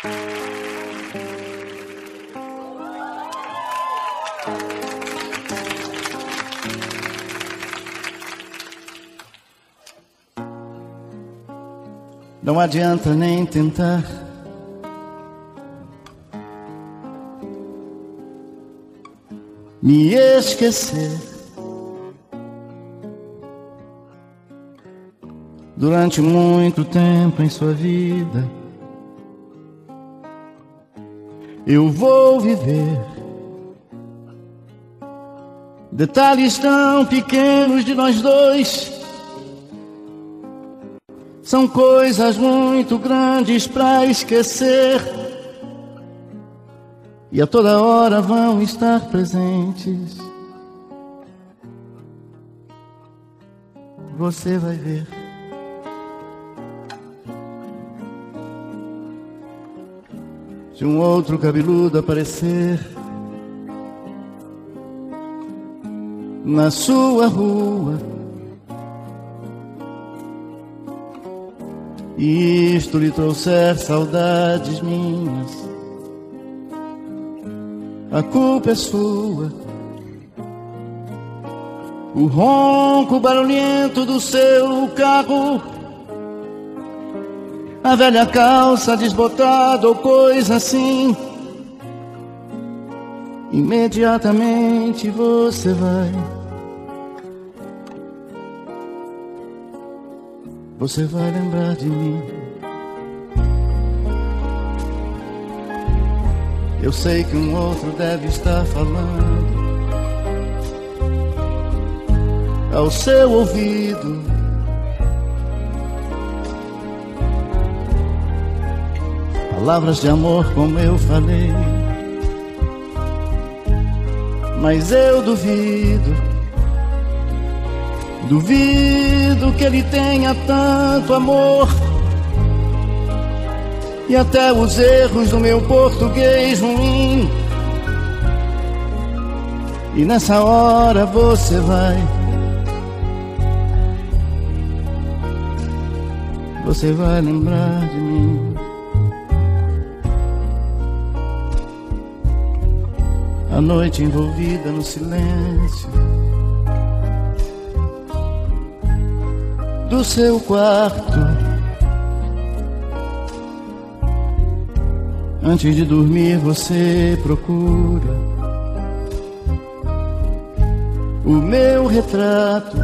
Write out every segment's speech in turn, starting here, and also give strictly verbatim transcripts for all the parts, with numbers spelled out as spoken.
Não adianta nem tentar me esquecer. Durante muito tempo em sua vida eu vou viver detalhes tão pequenos de nós dois. São coisas muito grandes pra esquecer e a toda hora vão estar presentes. Você vai ver. Se um outro cabeludo aparecer na sua rua e isto lhe trouxer saudades minhas, a culpa é sua. O ronco barulhento do seu carro, a velha calça desbotada ou coisa assim, imediatamente você vai, você vai lembrar de mim. Eu sei que um outro deve estar falando ao seu ouvido, palavras de amor como eu falei, mas eu duvido, duvido que ele tenha tanto amor. E até os erros do meu português ruim, e nessa hora você vai, você vai lembrar de mim. A noite envolvida no silêncio do seu quarto, antes de dormir você procura o meu retrato,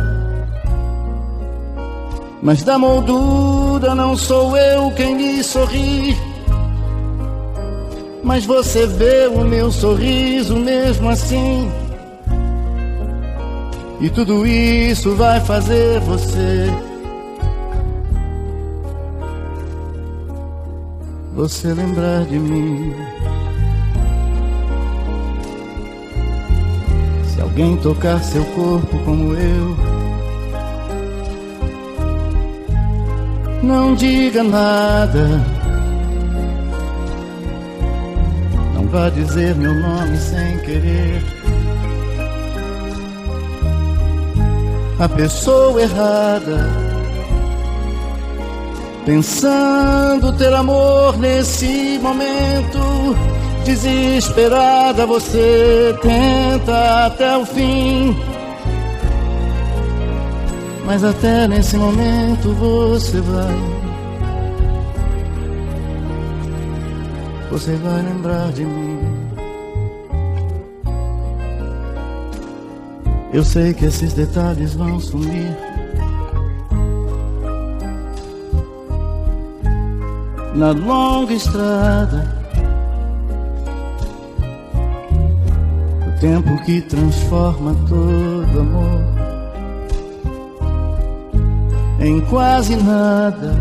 mas da moldura não sou eu quem lhe sorri, mas você vê o meu sorriso mesmo assim, e tudo isso vai fazer você, você lembrar de mim. Se alguém tocar seu corpo como eu, não diga nada, não vá dizer meu nome sem querer. A pessoa errada, pensando ter amor nesse momento, desesperada você tenta até o fim, mas até nesse momento você vai, você vai lembrar de mim. Eu sei que esses detalhes vão sumir na longa estrada, o tempo que transforma todo amor em quase nada,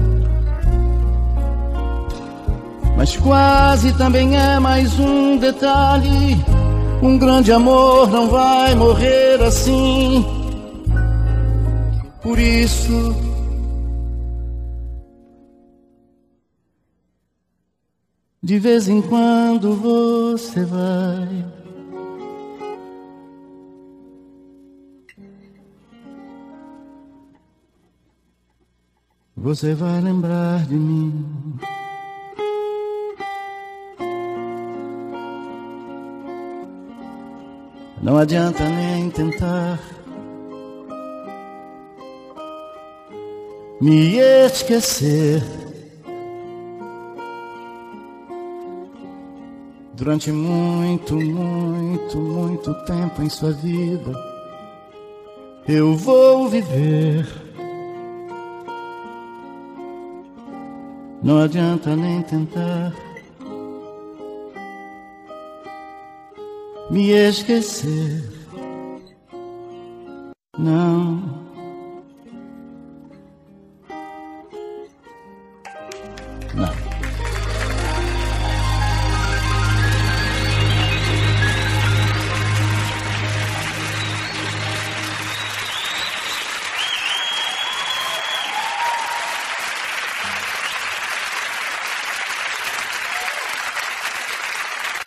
mas quase também é mais um detalhe. Um grande amor não vai morrer assim, por isso de vez em quando você vai, você vai lembrar de mim. Não adianta nem tentar me esquecer. Durante muito, muito, muito tempo em sua vida eu vou viver. Não adianta nem tentar me esquecer. Não.